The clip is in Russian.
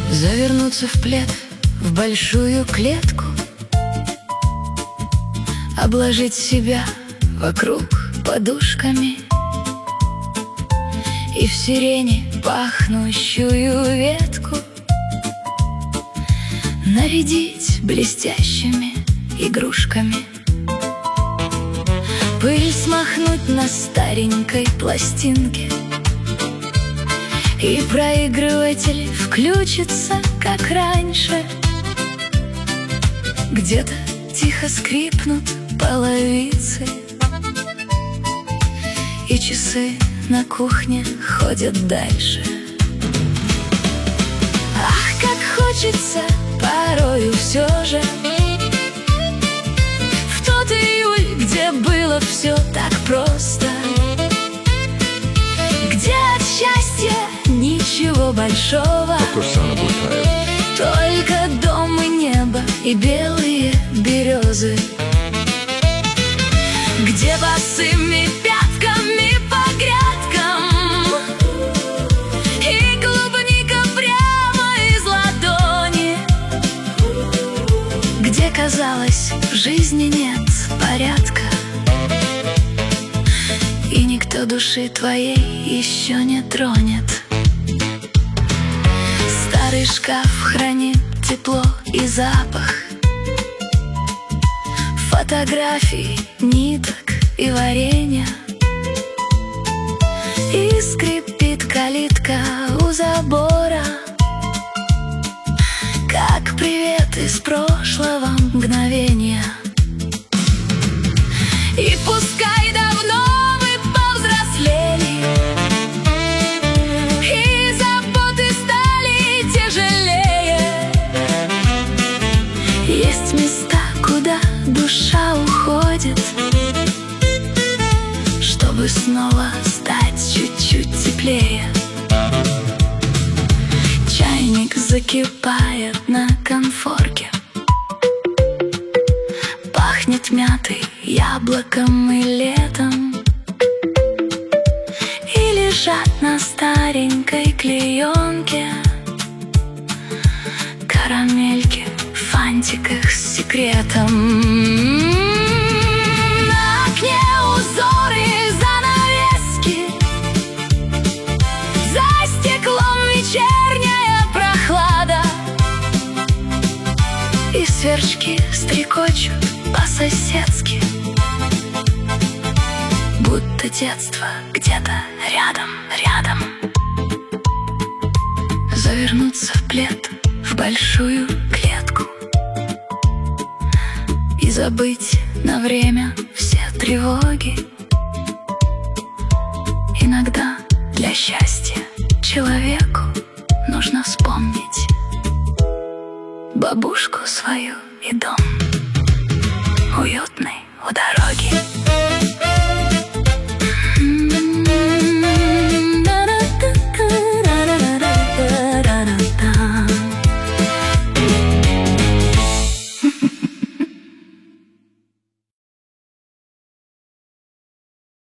Завернуться в плед, в большую клетку, обложить себя вокруг подушками и в сирени пахнущую ветку нарядить блестящими игрушками. Пыль смахнуть на старенькой пластинке, и проигрыватель включится, как раньше. Где-то тихо скрипнут половицы, и часы на кухне ходят дальше. Ах, как хочется порою все же в тот июль, где было все так просто, где от счастья ничего большого, только дом и небо и белые березы, где босыми пятками по грядкам и клубника прямо из ладони, где, казалось, в жизни нет порядка, и никто души твоей еще не тронет. Старый шкаф хранит тепло и запах фотографий, ниток и варенья, и скрипит калитка у забора, как привет из прошлого мгновения. И пускай давно вы повзрослели, и заботы стали тяжелее, есть места, куда душа уходит, чтобы снова стать чуть-чуть теплее. Чайник закипает на конфорке, пахнет мятой, яблоком и летом, и лежат на старенькой клеенке карамельки в фантиках с секретом. На окне узоры занавески, за стеклом вечерняя прохлада, и сверчки стрекочут по-соседски, будто детство где-то рядом, рядом. Завернуться в плед, в большую клетку, и забыть на время все тревоги. Иногда для счастья человеку нужно вспомнить бабушку свою и дом уютный у дороги.